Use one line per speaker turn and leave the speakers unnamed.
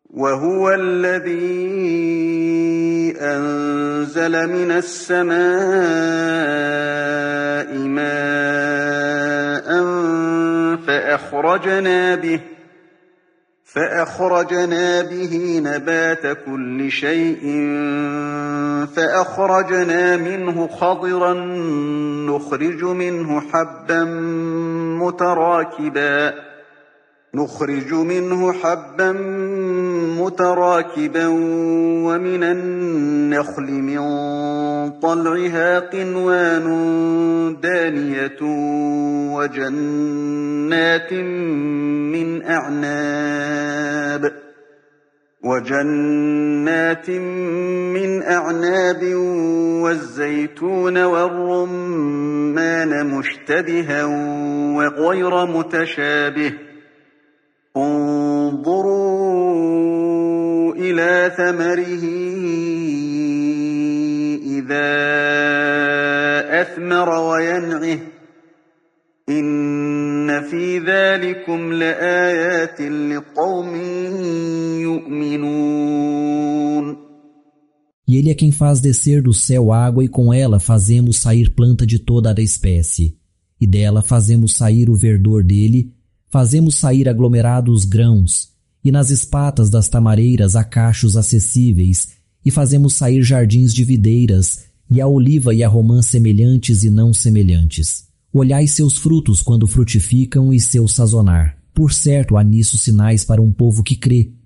وهو الذي أنزل من السماء ماء فأخرجنا به نبات كل شيء فأخرجنا منه خضرا نخرج منه حبا متراكبا ومن النخل من طلعها قنوان دانية وجنات من أعناب والزيتون والرمان مشتبها وغير متشابه انظروا إلى ثمره إذا أثمر وينعه إن في ذلكم لآيات لقوم يؤمنون.
E ele é quem faz descer do céu água, e com ela fazemos sair planta de toda a espécie, e dela fazemos sair o verdor dele, fazemos sair aglomerados grãos, e nas espatas das tamareiras há cachos acessíveis, e fazemos sair jardins de videiras, e a oliva e a romã semelhantes e não semelhantes. Olhai seus frutos quando frutificam e seu sazonar. Por certo, há nisso sinais para um povo que crê.